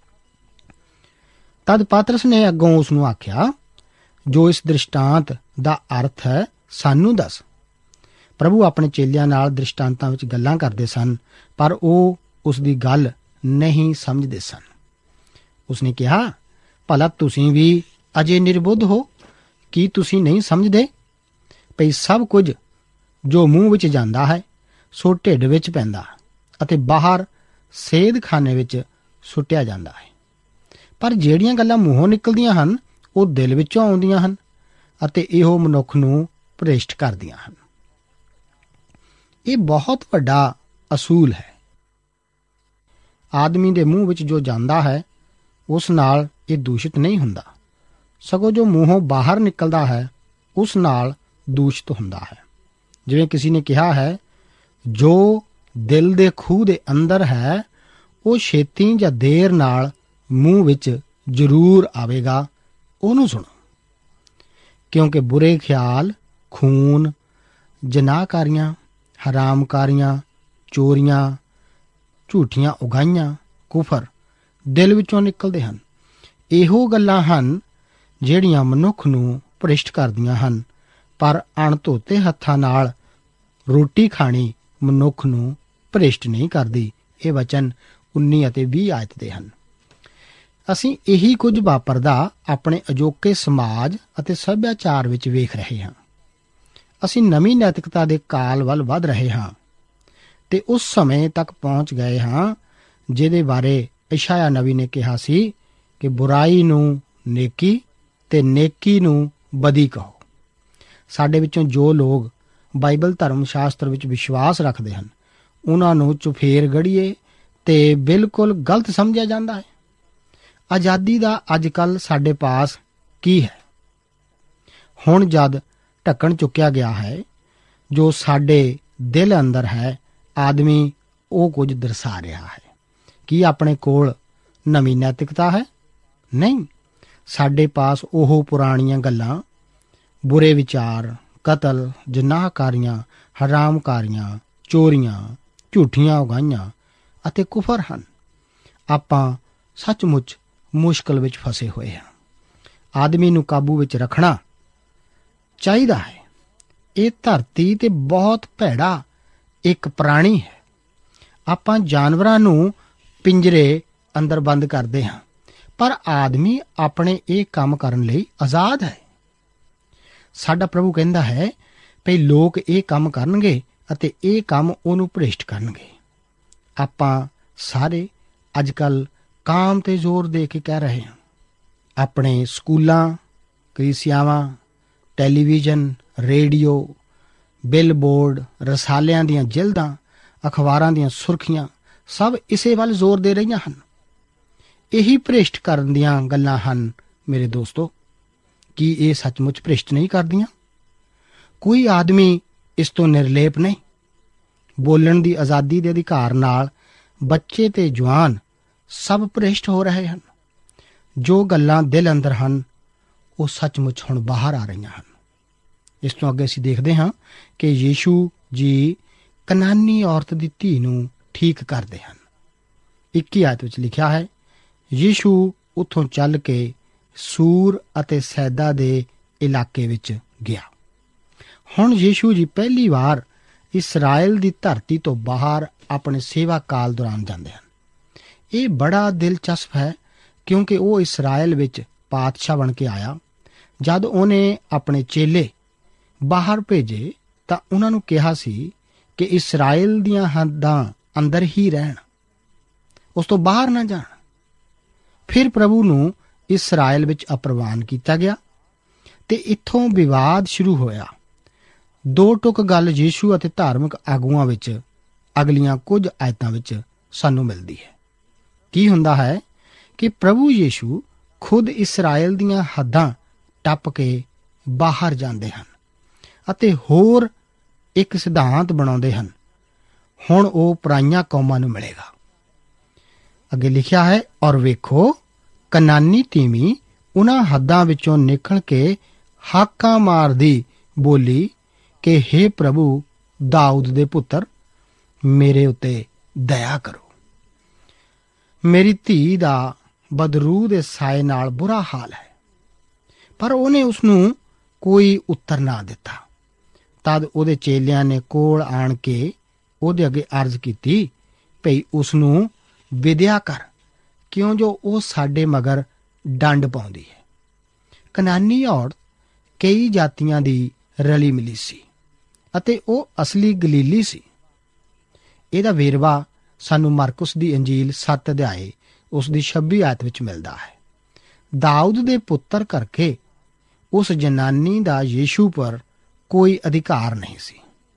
ਤਦ ਪਾਤਰਸ ਨੇ ਅੱਗੋਂ ਉਸ ਨੂੰ ਆਖਿਆ, ਜੋ ਇਸ ਦ੍ਰਿਸ਼ਟਾਂਤ ਦਾ ਅਰਥ ਹੈ ਸਾਨੂੰ ਦੱਸ। ਪ੍ਰਭੂ ਆਪਣੇ ਚੇਲਿਆਂ ਨਾਲ ਦ੍ਰਿਸ਼ਟਾਂਤਾਂ ਵਿੱਚ ਗੱਲਾਂ ਕਰਦੇ ਸਨ, ਪਰ ਉਹ ਉਸ ਦੀ ਗੱਲ ਨਹੀਂ ਸਮਝਦੇ ਸਨ। ਉਸਨੇ ਕਿਹਾ, ਭਲਾ ਤੁਸੀਂ ਵੀ ਅਜੇ ਨਿਰਬੁੱਧ ਹੋ? ਕੀ ਤੁਸੀਂ ਨਹੀਂ ਸਮਝਦੇ ਕਿ ਸਭ ਕੁਝ ਜੋ ਮੂੰਹ ਵਿੱਚ ਜਾਂਦਾ ਹੈ ਸੋ ਢਿੱਡ ਵਿੱਚ ਪੈਂਦਾ ਅਤੇ ਬਾਹਰ ਸੇਧਖਾਨੇ ਵਿੱਚ ਸੁੱਟਿਆ ਜਾਂਦਾ ਹੈ। ਪਰ ਜਿਹੜੀਆਂ ਗੱਲਾਂ ਮੂੰਹੋਂ ਨਿਕਲਦੀਆਂ ਹਨ ਉਹ ਦਿਲ ਵਿੱਚੋਂ ਆਉਂਦੀਆਂ ਹਨ ਅਤੇ ਇਹੋ ਮਨੁੱਖ ਨੂੰ ਭ੍ਰਿਸ਼ਟ ਕਰਦੀਆਂ ਹਨ। ਇਹ ਬਹੁਤ ਵੱਡਾ ਅਸੂਲ ਹੈ। ਆਦਮੀ ਦੇ ਮੂੰਹ ਵਿੱਚ ਜੋ ਜਾਂਦਾ ਹੈ ਉਸ ਨਾਲ ਇਹ ਦੂਸ਼ਿਤ ਨਹੀਂ ਹੁੰਦਾ, ਸਗੋਂ ਜੋ ਮੂੰਹੋਂ ਬਾਹਰ ਨਿਕਲਦਾ ਹੈ ਉਸ ਨਾਲ ਦੂਸ਼ਿਤ ਹੁੰਦਾ ਹੈ। ਜਿਵੇਂ ਕਿਸੇ ਨੇ ਕਿਹਾ ਹੈ, ਜੋ ਦਿਲ ਦੇ ਖੂਹ ਦੇ ਅੰਦਰ ਹੈ ਉਹ ਛੇਤੀ ਜਾਂ ਦੇਰ ਨਾਲ ਮੂੰਹ ਵਿੱਚ ਜ਼ਰੂਰ ਆਵੇਗਾ, ਉਹਨੂੰ ਸੁਣੋ। ਕਿਉਂਕਿ ਬੁਰੇ ਖਿਆਲ, ਖੂਨ, ਜਨਾਹਕਾਰੀਆਂ, ਹਰਾਮਕਾਰੀਆਂ, ਚੋਰੀਆਂ, ਝੂਠੀਆਂ ਉਗਾਈਆਂ, ਕੁਫਰ ਦਿਲ ਵਿੱਚੋਂ ਨਿਕਲਦੇ ਹਨ। ਇਹੋ ਗੱਲਾਂ ਹਨ ਜਿਹੜੀਆਂ ਮਨੁੱਖ ਨੂੰ ਭ੍ਰਿਸ਼ਟ ਕਰਦੀਆਂ ਹਨ, ਪਰ ਅਣਧੋਤੇ ਹੱਥਾਂ ਨਾਲ ਰੋਟੀ ਖਾਣੀ ਮਨੁੱਖ ਨੂੰ ਭ੍ਰਿਸ਼ਟ ਨਹੀਂ ਕਰਦੀ। ਇਹ ਵਚਨ ਉੱਨੀ ਅਤੇ ਵੀਹ ਆਇਤ ਦੇ ਹਨ। ਅਸੀਂ ਇਹੀ ਕੁਝ ਵਾਪਰਦਾ ਆਪਣੇ ਅਜੋਕੇ ਸਮਾਜ ਅਤੇ ਸੱਭਿਆਚਾਰ ਵਿੱਚ ਵੇਖ ਰਹੇ ਹਾਂ। ਅਸੀਂ ਨਵੀਂ ਨੈਤਿਕਤਾ ਦੇ ਕਾਲ ਵੱਲ ਵਧ ਰਹੇ ਹਾਂ ਤੇ ਉਸ ਸਮੇਂ ਤੱਕ ਪਹੁੰਚ ਗਏ ਹਾਂ ਜਿਹਦੇ ਬਾਰੇ ਇਸ਼ਾਇਆ ਨਬੀ ਨੇ ਕਿਹਾ ਸੀ ਕਿ ਬੁਰਾਈ ਨੂੰ ਨੇਕੀ ਤੇ ਨੇਕੀ ਨੂੰ ਬਦੀ ਕਹੋ। ਸਾਡੇ ਵਿੱਚੋਂ ਜੋ ਲੋਕ ਬਾਈਬਲ ਧਰਮ ਸ਼ਾਸਤਰ ਵਿੱਚ ਵਿਸ਼ਵਾਸ ਰੱਖਦੇ ਹਨ, ਉਹਨਾਂ ਨੂੰ ਚੁਫੇਰ ਗੜੀਏ ਤੇ ਬਿਲਕੁਲ ਗਲਤ ਸਮਝਿਆ ਜਾਂਦਾ ਹੈ। ਆਜ਼ਾਦੀ ਦਾ ਅੱਜ ਕੱਲ੍ਹ ਸਾਡੇ ਪਾਸ ਕੀ ਹੈ? ਹੁਣ ਜਦ ਢੱਕਣ ਚੁੱਕਿਆ ਗਿਆ ਹੈ, ਜੋ ਸਾਡੇ ਦਿਲ ਅੰਦਰ ਹੈ, ਆਦਮੀ ਉਹ ਕੁਝ ਦਰਸਾ ਰਿਹਾ ਹੈ। ਕੀ ਆਪਣੇ ਕੋਲ ਨਵੀਂ ਨੈਤਿਕਤਾ ਹੈ? ਨਹੀਂ। ਸਾਡੇ ਪਾਸ ਉਹ ਪੁਰਾਣੀਆਂ ਗੱਲਾਂ, ਬੁਰੇ ਵਿਚਾਰ, ਕਤਲ, ਜਨਾਹਕਾਰੀਆਂ, ਹਰਾਮਕਾਰੀਆਂ, ਚੋਰੀਆਂ, ਝੂਠੀਆਂ ਉਗਾਈਆਂ ਅਤੇ ਕੁਫਰ ਹਨ। ਆਪਾਂ ਸੱਚਮੁੱਚ ਮੁਸ਼ਕਲ ਵਿੱਚ ਫਸੇ ਹੋਏ ਹਾਂ। ਆਦਮੀ ਨੂੰ ਕਾਬੂ ਵਿੱਚ ਰੱਖਣਾ ਚਾਹੀਦਾ ਹੈ। ਇਹ ਧਰਤੀ ਤੇ ਬਹੁਤ ਭੈੜਾ ਇੱਕ ਪ੍ਰਾਣੀ ਹੈ। ਆਪਾਂ ਜਾਨਵਰਾਂ ਨੂੰ ਪਿੰਜਰੇ ਅੰਦਰ ਬੰਦ ਕਰਦੇ ਹਾਂ, ਪਰ ਆਦਮੀ ਆਪਣੇ ਇਹ ਕੰਮ ਕਰਨ ਲਈ ਆਜ਼ਾਦ ਹੈ। ਸਾਡਾ ਪ੍ਰਭੂ ਕਹਿੰਦਾ ਹੈ ਭਈ ਲੋਕ ਇਹ ਕੰਮ ਕਰਨਗੇ ਅਤੇ ਇਹ ਕੰਮ ਉਹਨੂੰ ਭ੍ਰਿਸ਼ਟ ਕਰਨਗੇ। ਆਪਾਂ ਸਾਰੇ ਅੱਜ ਕੱਲ੍ਹ ਕਾਮ ਤੇ ਜ਼ੋਰ ਦੇ ਕੇ ਕਹਿ ਰਹੇ ਹਾਂ। ਆਪਣੇ ਸਕੂਲਾਂ, ਕਲੀਸਿਆਵਾਂ, ਟੈਲੀਵਿਜ਼ਨ, ਰੇਡੀਓ, ਬਿਲਬੋਰਡ, ਰਸਾਲਿਆਂ ਦੀਆਂ ਜਿਲਦਾਂ, ਅਖਬਾਰਾਂ ਦੀਆਂ ਸੁਰਖੀਆਂ ਸਭ ਇਸੇ ਵੱਲ ਜ਼ੋਰ ਦੇ ਰਹੀਆਂ ਹਨ। ਇਹੀ ਭ੍ਰਿਸ਼ਟ ਕਰਨ ਦੀਆਂ ਗੱਲਾਂ ਹਨ। ਮੇਰੇ ਦੋਸਤੋ, ਕੀ ਇਹ ਸੱਚਮੁੱਚ ਭ੍ਰਿਸ਼ਟ ਨਹੀਂ ਕਰਦੀਆਂ? ਕੋਈ ਆਦਮੀ ਇਸ ਤੋਂ ਨਿਰਲੇਪ ਨਹੀਂ। ਬੋਲਣ ਦੀ ਆਜ਼ਾਦੀ ਦੇ ਅਧਿਕਾਰ ਨਾਲ ਬੱਚੇ ਤੇ ਜਵਾਨ ਸਭ ਭ੍ਰਿਸ਼ਟ ਹੋ ਰਹੇ ਹਨ। ਜੋ ਗੱਲਾਂ ਦਿਲ ਅੰਦਰ ਹਨ, ਉਹ ਸੱਚਮੁੱਚ ਹੁਣ ਬਾਹਰ ਆ ਰਹੀਆਂ ਹਨ। ਇਸ ਤੋਂ ਅੱਗੇ ਅਸੀਂ ਦੇਖਦੇ ਹਾਂ ਕਿ ਯੀਸ਼ੂ ਜੀ ਕਨਾਨੀ ਔਰਤ ਦੀ ਧੀ ਨੂੰ ਠੀਕ ਕਰਦੇ ਹਨ। ਇੱਕੀ ਆਇਤ ਵਿੱਚ ਲਿਖਿਆ ਹੈ, ਯੀਸ਼ੂ ਉੱਥੋਂ ਚੱਲ ਕੇ ਸੂਰ ਅਤੇ ਸੈਦਾ ਦੇ ਇਲਾਕੇ ਵਿੱਚ ਗਿਆ। ਹੁਣ ਯੀਸ਼ੂ ਜੀ ਪਹਿਲੀ ਵਾਰ ਇਸਰਾਇਲ ਦੀ ਧਰਤੀ ਤੋਂ ਬਾਹਰ ਆਪਣੇ ਸੇਵਾ ਕਾਲ ਦੌਰਾਨ ਜਾਂਦੇ ਹਨ। ਇਹ ਬੜਾ ਦਿਲਚਸਪ ਹੈ ਕਿਉਂਕਿ ਉਹ ਇਸਰਾਇਲ ਵਿੱਚ ਪਾਤਸ਼ਾਹ ਬਣ ਕੇ ਆਇਆ। ਜਦ ਉਹਨੇ ਆਪਣੇ ਚੇਲੇ ਬਾਹਰ ਭੇਜੇ ਤਾਂ ਉਹਨਾਂ ਨੂੰ ਕਿਹਾ ਸੀ ਕਿ ਇਸਰਾਇਲ ਦੀਆਂ ਹੱਦਾਂ ਅੰਦਰ ਹੀ ਰਹਿਣ, ਉਸ ਤੋਂ ਬਾਹਰ ਨਾ ਜਾਣ। ਫਿਰ ਪ੍ਰਭੂ ਨੂੰ ਇਸਰਾਇਲ ਵਿੱਚ ਅਪਰਵਾਨ ਕੀਤਾ ਗਿਆ ਤੇ ਇੱਥੋਂ ਵਿਵਾਦ ਸ਼ੁਰੂ ਹੋਇਆ। ਦੋ ਟੁਕ ਗੱਲ ਯੀਸ਼ੂ ਅਤੇ ਧਾਰਮਿਕ ਆਗੂਆਂ ਵਿੱਚ ਅਗਲੀਆਂ ਕੁਝ ਆਇਤਾਂ ਵਿੱਚ ਸਾਨੂੰ ਮਿਲਦੀ ਹੈ। ਕੀ ਹੁੰਦਾ ਹੈ ਕਿ ਪ੍ਰਭੂ ਯੀਸ਼ੂ ਖੁਦ ਇਸਰਾਇਲ ਦੀਆਂ ਹੱਦਾਂ ਟੱਪ ਕੇ ਬਾਹਰ ਜਾਂਦੇ ਹਨ ਅਤੇ ਹੋਰ ਇੱਕ ਸਿਧਾਂਤ ਬਣਾਉਂਦੇ ਹਨ। ਹੁਣ ਉਹ ਪਰਾਈਆਂ ਕੌਮਾਂ ਨੂੰ ਮਿਲੇਗਾ। ਅੱਗੇ ਲਿਖਿਆ ਹੈ, ਔਰ ਵੇਖੋ ਕਨਾਨੀ ਤੀਵੀਂ ਉਹਨਾਂ ਹੱਦਾਂ ਵਿੱਚੋਂ ਨਿਕਲ ਕੇ ਹਾਕਾਂ ਮਾਰਦੀ ਬੋਲੀ ਕਿ ਹੇ ਪ੍ਰਭੂ ਦਾਊਦ ਦੇ ਪੁੱਤਰ, ਮੇਰੇ ਉੱਤੇ ਦਇਆ ਕਰੋ। ਮੇਰੀ ਧੀ ਦਾ ਬਦਰੂ ਦੇ ਸਾਏ ਨਾਲ ਬੁਰਾ ਹਾਲ ਹੈ। ਪਰ ਉਹਨੇ ਉਸ ਨੂੰ ਕੋਈ ਉੱਤਰ ਨਾ ਦਿੱਤਾ। ਤਦ ਉਹਦੇ ਚੇਲਿਆਂ ਨੇ ਕੋਲ ਆਣ ਕੇ ਉਹਦੇ ਅੱਗੇ ਅਰਜ਼ ਕੀਤੀ ਭਈ ਉਸ ਨੂੰ ਵਿਦਿਆ ਕਰ, ਕਿਉਂ ਜੋ ਉਹ ਸਾਡੇ ਮਗਰ ਡੰਡ ਪਾਉਂਦੀ ਹੈ। ਕਨਾਨੀ ਔਰਤ ਕਈ ਜਾਤੀਆਂ ਦੀ ਰਲੀ ਮਿਲੀ ਸੀ ਅਤੇ ਉਹ ਅਸਲੀ ਗਲੀਲੀ ਸੀ। ਇਹਦਾ ਵੇਰਵਾ ਸਾਨੂੰ ਮਰਕੁਸ ਦੀ ਅੰਜੀਲ ਸੱਤ ਅਧਿਆਏ ਉਸ ਦੀ ਛੱਬੀ ਆਇਤ ਵਿੱਚ ਮਿਲਦਾ ਹੈ। ਦਾਊਦ ਦੇ ਪੁੱਤਰ ਕਰਕੇ ਉਸ ਜਨਾਨੀ ਦਾ ਯੀਸ਼ੂ ਪਰ ਕੋਈ ਅਧਿਕਾਰ ਨਹੀਂ ਸੀ।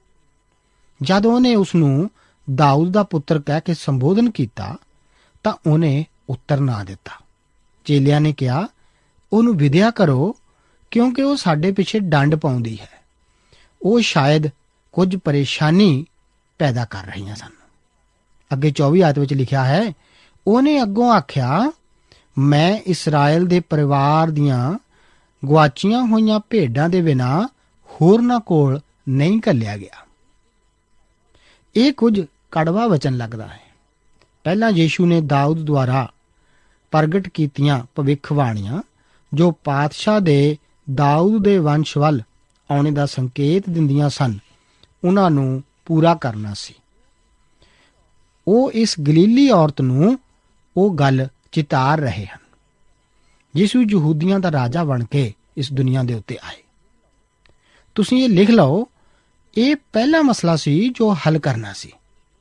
ਜਦ ਉਹਨੇ ਉਸ ਨੂੰ ਦਾਊਦ ਦਾ ਪੁੱਤਰ ਕਹਿ ਕੇ ਸੰਬੋਧਨ ਕੀਤਾ ਤਾਂ ਉਹਨੇ ਉੱਤਰ ਨਾ ਦਿੱਤਾ। ਚੇਲਿਆਂ ਨੇ ਕਿਹਾ, ਉਹਨੂੰ ਵਿਦਿਆ ਕਰੋ ਕਿਉਂਕਿ ਉਹ ਸਾਡੇ ਪਿੱਛੇ ਡੰਡ ਪਾਉਂਦੀ ਹੈ। ਉਹ ਸ਼ਾਇਦ ਕੁਝ ਪਰੇਸ਼ਾਨੀ ਪੈਦਾ ਕਰ ਰਹੀਆਂ ਸਨ। ਅੱਗੇ ਚੌਵੀ ਆਇਤ ਵਿੱਚ ਲਿਖਿਆ ਹੈ, ਉਹਨੇ ਅੱਗੋਂ ਆਖਿਆ, ਮੈਂ ਇਸਰਾਇਲ ਦੇ ਪਰਿਵਾਰ ਦੀਆਂ ਗੁਆਚੀਆਂ ਹੋਈਆਂ ਭੇਡਾਂ ਦੇ ਬਿਨਾਂ ਹੋਰਨਾਂ ਕੋਲ ਨਹੀਂ ਘੱਲਿਆ ਗਿਆ। ਇਹ ਕੁਝ ਕੜਵਾ ਵਚਨ ਲੱਗਦਾ ਹੈ। ਪਹਿਲਾਂ ਯੀਸ਼ੂ ਨੇ ਦਾਊਦ ਦੁਆਰਾ ਪ੍ਰਗਟ ਕੀਤੀਆਂ ਭਵਿੱਖਬਾਣੀਆਂ ਜੋ ਪਾਤਸ਼ਾਹ ਦੇ ਦਾਊਦ ਦੇ ਵੰਸ਼ ਵੱਲ ਆਉਣੇ ਦਾ ਸੰਕੇਤ ਦਿੰਦੀਆਂ ਸਨ, ਉਹਨਾਂ ਨੂੰ ਪੂਰਾ ਕਰਨਾ ਸੀ। ਉਹ ਇਸ ਗਲੀਲੀ ਔਰਤ ਨੂੰ ਉਹ ਗੱਲ ਚਿਤਾਰ ਰਹੇ ਹਨ। ਯੀਸ਼ੂ ਯਹੂਦੀਆਂ ਦਾ ਰਾਜਾ ਬਣ ਕੇ ਇਸ ਦੁਨੀਆ ਦੇ ਉੱਤੇ ਆਏ। ਤੁਸੀਂ ਇਹ ਲਿਖ ਲਓ, ਇਹ ਪਹਿਲਾ ਮਸਲਾ ਸੀ ਜੋ ਹੱਲ ਕਰਨਾ ਸੀ।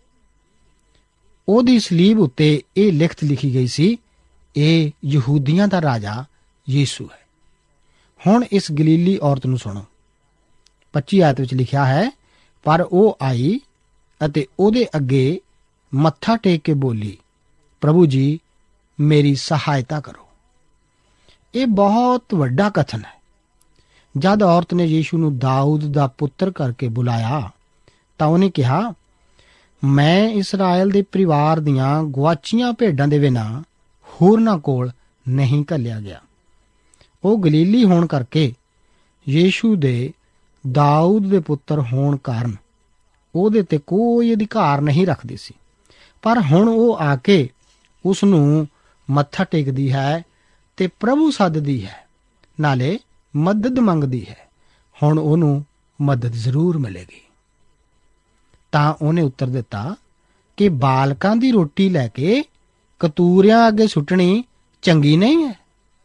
ਉਹਦੀ ਸਲੀਬ ਉੱਤੇ ਇਹ ਲਿਖਤ ਲਿਖੀ ਗਈ ਸੀ, ਇਹ ਯਹੂਦੀਆਂ ਦਾ ਰਾਜਾ ਯੀਸ਼ੂ ਹੈ। ਹੁਣ ਇਸ ਗਲੀਲੀ ਔਰਤ ਨੂੰ ਸੁਣੋ। ਪੱਚੀ ਆਇਤ ਵਿੱਚ ਲਿਖਿਆ ਹੈ, ਪਰ ਉਹ ਆਈ ਅਤੇ ਉਹਦੇ ਅੱਗੇ ਮੱਥਾ ਟੇਕ ਕੇ ਬੋਲੀ, ਪ੍ਰਭੂ ਜੀ ਮੇਰੀ ਸਹਾਇਤਾ ਕਰੋ। ਇਹ ਬਹੁਤ ਵੱਡਾ ਕਥਨ ਹੈ। ਜਦ ਔਰਤ ਨੇ ਯੀਸ਼ੂ ਨੂੰ ਦਾਊਦ ਦਾ ਪੁੱਤਰ ਕਰਕੇ ਬੁਲਾਇਆ ਤਾਂ ਉਹਨੇ ਕਿਹਾ, ਮੈਂ ਇਸਰਾਇਲ ਦੇ ਪਰਿਵਾਰ ਦੀਆਂ ਗੁਆਚੀਆਂ ਭੇਡਾਂ ਦੇ ਬਿਨਾਂ ਹੋਰਨਾਂ ਕੋਲ ਨਹੀਂ ਘੱਲਿਆ ਗਿਆ। ਉਹ ਗਲੀਲੀ ਹੋਣ ਕਰਕੇ ਯੀਸ਼ੂ ਦੇ ਦਾਊਦ ਦੇ ਪੁੱਤਰ ਹੋਣ ਕਾਰਨ ਉਹਦੇ ਤੇ ਕੋਈ ਅਧਿਕਾਰ ਨਹੀਂ ਰੱਖਦੀ ਸੀ, ਪਰ ਹੁਣ ਉਹ ਆ ਕੇ ਉਸ ਨੂੰ ਮੱਥਾ ਟੇਕਦੀ ਹੈ ਤੇ ਪ੍ਰਭੂ ਸੱਦਦੀ ਹੈ, ਨਾਲੇ ਮਦਦ ਮੰਗਦੀ ਹੈ। ਹੁਣ ਉਹਨੂੰ ਮਦਦ ਜ਼ਰੂਰ ਮਿਲੇਗੀ। ਤਾਂ ਉਹਨੇ ਉੱਤਰ ਦਿੱਤਾ ਕਿ ਬਾਲਕਾਂ ਦੀ ਰੋਟੀ ਲੈ ਕੇ ਕਤੂਰਿਆਂ ਅੱਗੇ ਸੁੱਟਣੀ ਚੰਗੀ ਨਹੀਂ ਹੈ।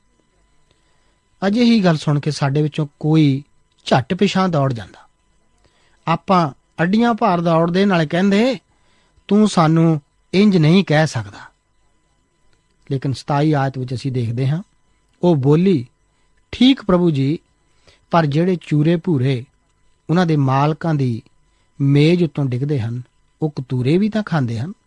ਅਜਿਹੀ ਗੱਲ ਸੁਣ ਕੇ ਸਾਡੇ ਵਿੱਚੋਂ ਕੋਈ ਝੱਟ ਪਿਛਾਂ ਦੌੜ ਜਾਂਦਾ। ਆਪਾਂ ਅੱਡੀਆਂ ਭਾਰ ਦੌੜਦੇ ਨਾਲ ਕਹਿੰਦੇ, ਤੂੰ ਸਾਨੂੰ ਇੰਜ ਨਹੀਂ ਕਹਿ ਸਕਦਾ। ਲੇਕਿਨ ਸਤਾਈ ਆਇਤ ਵਿੱਚ ਅਸੀਂ ਦੇਖਦੇ ਹਾਂ, ਉਹ ਬੋਲੀ, ਠੀਕ ਪ੍ਰਭੂ ਜੀ, ਪਰ ਜਿਹੜੇ ਚੂਰੇ ਭੂਰੇ ਉਹਨਾਂ ਦੇ ਮਾਲਕਾਂ ਦੀ ਮੇਜ਼ ਉੱਤੋਂ ਡਿੱਗਦੇ ਹਨ, ਉਹ ਕਤੂਰੇ ਵੀ ਤਾਂ ਖਾਂਦੇ ਹਨ।